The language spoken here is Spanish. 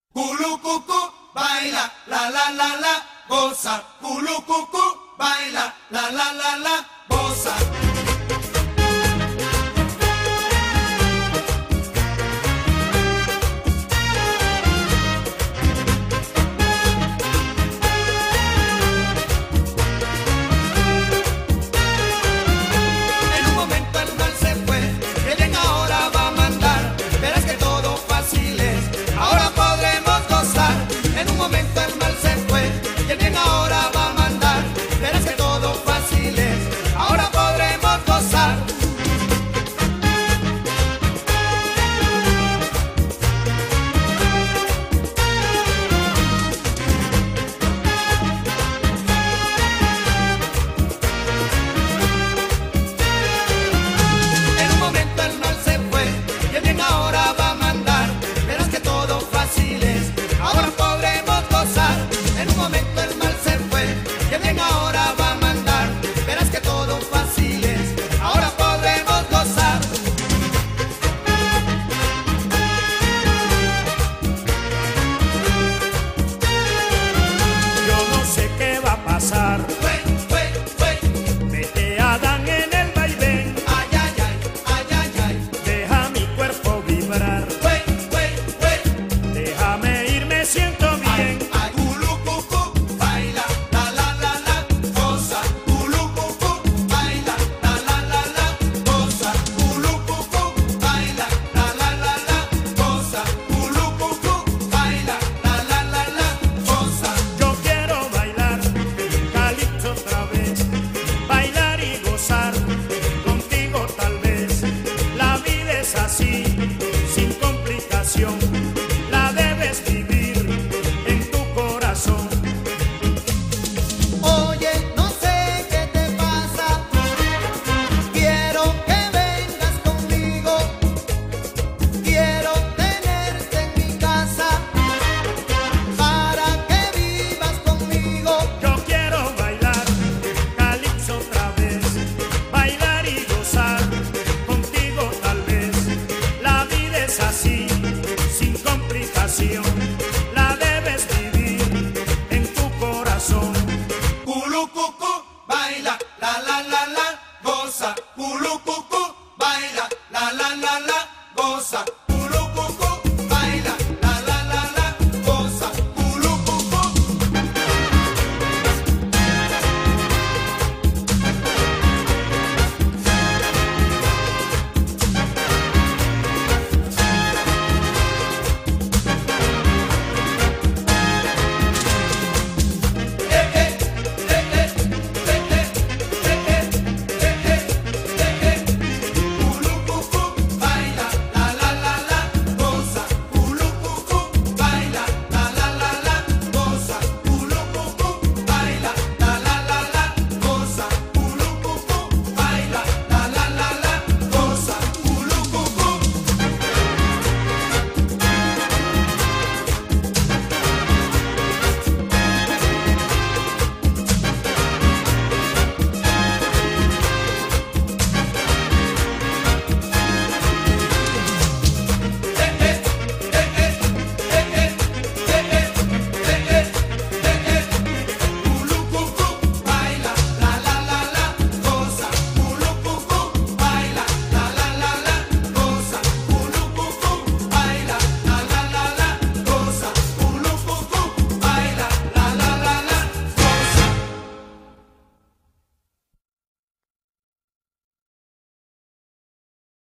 Culucucú, baila, la, goza. Culucucú, baila, la, goza. En un momento el mal se fue, que bien ahora va a mandar. Verás que todo fácil es, ahora podremos gozar. En un momento el mal se fue, que bien ahora va a mandar. Verás que todo fácil es, ahora podremos gozar. En un momento el mal se fue, que bien ahora va a mandar. Verás que todo fácil es, ahora podremos gozar. En un momento el mal se fue, que bien ahora va a mandar. Verás que todo fácil es, ahora podremos gozar. Yo no sé qué va a pasar. Mete a Dan en el vaivén, Ay, ay, ay, ay, ay, ay. deja mi cuerpo vibrar. Déjame ir, me siento bien. Ay, culucucú, baila, la, goza. Culucucú, baila, la, goza. Culucucú, baila, la, goza. Culucucú, baila, la, goza. Yo quiero bailar calipso otra vez, bailar y gozar contigo tal vez. La vida es así, sin complicación, la debes vivir en tu corazón. Oye, no sé qué te pasa, quiero que vengas conmigo, quiero tenerte en mi casa, para que vivas conmigo. Yo quiero bailar calipso otra vez, bailar y gozar contigo tal vez. La vida es así, sin complicación.